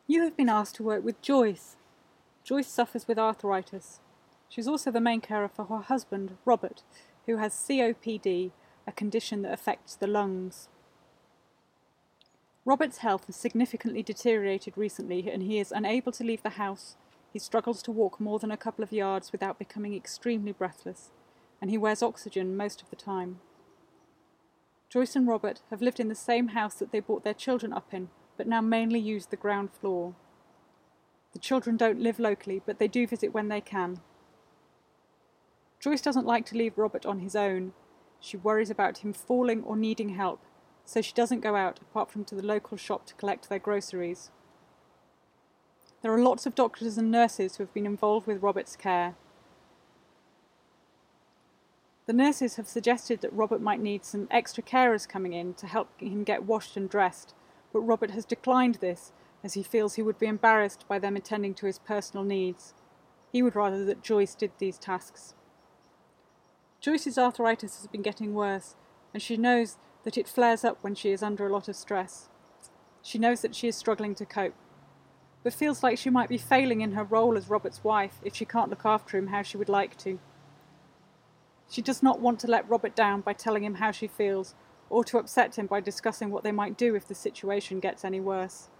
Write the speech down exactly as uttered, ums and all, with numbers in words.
You have been asked to work with Joyce. Joyce suffers with arthritis. She's also the main carer for her husband, Robert, who has C O P D, a condition that affects the lungs. Robert's health has significantly deteriorated recently and he is unable to leave the house. He struggles to walk more than a couple of yards without becoming extremely breathless, and he wears oxygen most of the time. Joyce and Robert have lived in the same house that they brought their children up in, but now mainly use the ground floor. The children don't live locally, but they do visit when they can. Joyce doesn't like to leave Robert on his own. She worries about him falling or needing help, so she doesn't go out apart from to the local shop to collect their groceries. There are lots of doctors and nurses who have been involved with Robert's care. The nurses have suggested that Robert might need some extra carers coming in to help him get washed and dressed, but Robert has declined this as he feels he would be embarrassed by them attending to his personal needs. He would rather that Joyce did these tasks. Joyce's arthritis has been getting worse, and she knows that it flares up when she is under a lot of stress. She knows that she is struggling to cope, but feels like she might be failing in her role as Robert's wife if she can't look after him how she would like to. She does not want to let Robert down by telling him how she feels, or to upset him by discussing what they might do if the situation gets any worse.